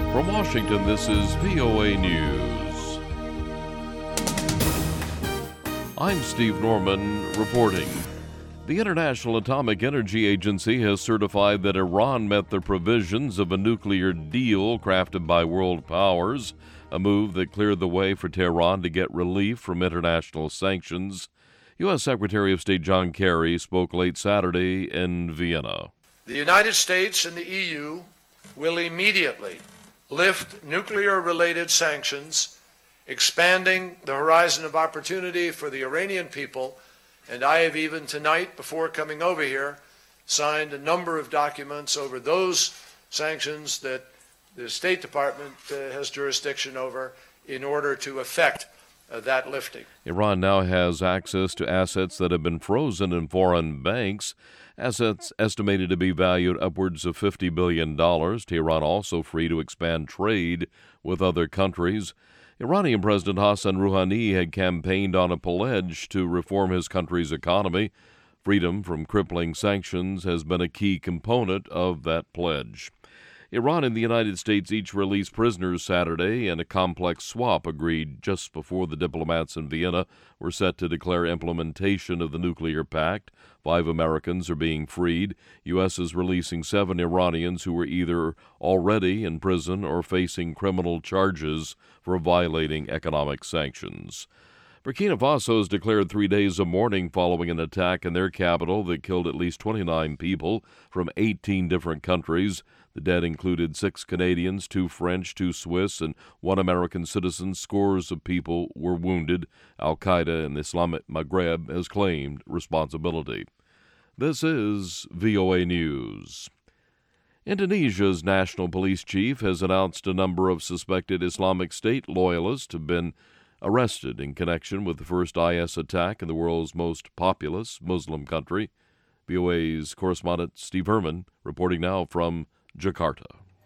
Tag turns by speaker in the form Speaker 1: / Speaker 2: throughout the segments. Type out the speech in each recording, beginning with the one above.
Speaker 1: From Washington, this is VOA News. I'm Steve Norman reporting. The International Atomic Energy Agency has certified that Iran met the provisions of a nuclear deal crafted by world powers, a move that cleared the way for Tehran to get relief from international sanctions. U.S. Secretary of State John Kerry spoke late Saturday in Vienna.
Speaker 2: The United States and the EU will immediately lift nuclear-related sanctions, expanding the horizon of opportunity for the Iranian people, and I have even tonight, before coming over here, signed a number of documents over those sanctions that the State Department has jurisdiction over in order to effect that lifting.
Speaker 1: Iran now has access to assets that have been frozen in foreign banks, assets estimated to be valued upwards of $50 billion. Tehran also free to expand trade with other countries. Iranian President Hassan Rouhani had campaigned on a pledge to reform his country's economy. Freedom from crippling sanctions has been a key component of that pledge. Iran and the United States each released prisoners Saturday in a complex swap agreed just before the diplomats in Vienna were set to declare implementation of the nuclear pact. 5 Americans are being freed. U.S. is releasing 7 Iranians who were either already in prison or facing criminal charges for violating economic sanctions. Burkina Faso has declared 3 days of mourning following an attack in their capital that killed at least 29 people from 18 different countries. The dead included 6 Canadians, 2 French, 2 Swiss, and 1 American citizen. Scores of people were wounded. Al-Qaeda in the Islamic Maghreb has claimed responsibility. This is VOA News. Indonesia's national police chief has announced a number of suspected Islamic State loyalists have been arrested in connection with the first IS attack in the world's most populous Muslim country. VOA's correspondent Steve Herman reporting now from Jakarta.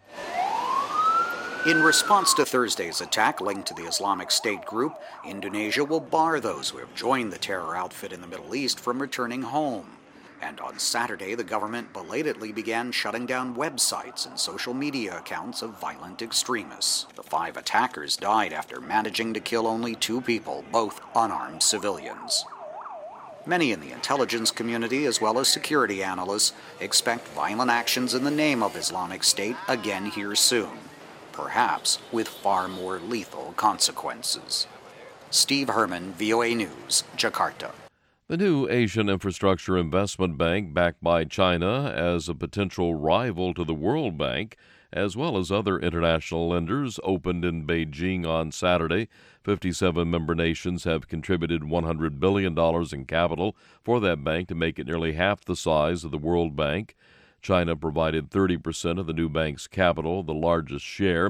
Speaker 3: In response to Thursday's attack linked to the Islamic State group, Indonesia will bar those who have joined the terror outfit in the Middle East from returning home. And on Saturday, the government belatedly began shutting down websites and social media accounts of violent extremists. The 5 attackers died after managing to kill only 2 people, both unarmed civilians. Many in the intelligence community, as well as security analysts, expect violent actions in the name of Islamic State again here soon, perhaps with far more lethal consequences. Steve Herman, VOA News, Jakarta.
Speaker 1: The new Asian Infrastructure Investment Bank, backed by China as a potential rival to the World Bank, as well as other international lenders, opened in Beijing on Saturday. 57 member nations have contributed $100 billion in capital for that bank to make it nearly half the size of the World Bank. China provided 30% of the new bank's capital, the largest share.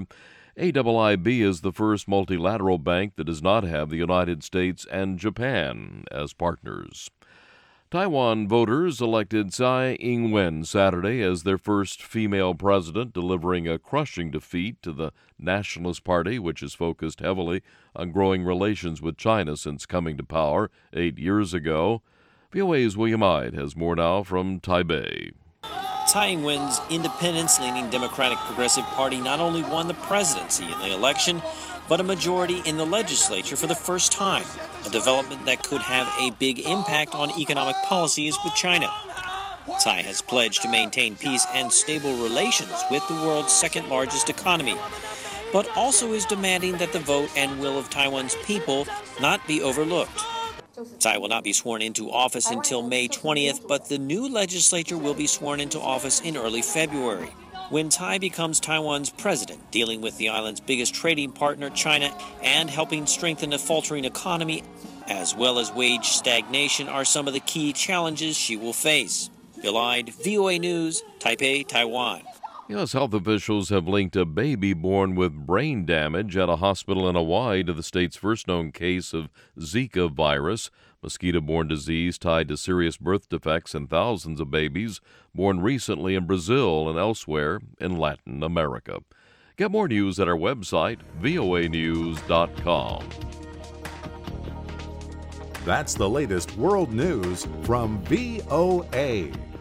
Speaker 1: AIIB is the first multilateral bank that does not have the United States and Japan as partners. Taiwan voters elected Tsai Ing-wen Saturday as their first female president, delivering a crushing defeat to the Nationalist Party, which has focused heavily on growing relations with China since coming to power 8 years ago. VOA's William Ide has more now from Taipei.
Speaker 4: Tsai Ing-wen's independence-leaning Democratic Progressive Party not only won the presidency in the election, but a majority in the legislature for the first time, a development that could have a big impact on economic policies with China. Tsai has pledged to maintain peace and stable relations with the world's second-largest economy, but also is demanding that the vote and will of Taiwan's people not be overlooked. Tsai will not be sworn into office until May 20th, but the new legislature will be sworn into office in early February, when Tsai becomes Taiwan's president, dealing with the island's biggest trading partner, China, and helping strengthen a faltering economy, as well as wage stagnation, are some of the key challenges she will face. Bill Ide, VOA News, Taipei, Taiwan.
Speaker 1: U.S. health officials have linked a baby born with brain damage at a hospital in Hawaii to the state's first known case of Zika virus, mosquito-borne disease tied to serious birth defects in thousands of babies born recently in Brazil and elsewhere in Latin America. Get more news at our website, voanews.com.
Speaker 5: That's the latest world news from VOA.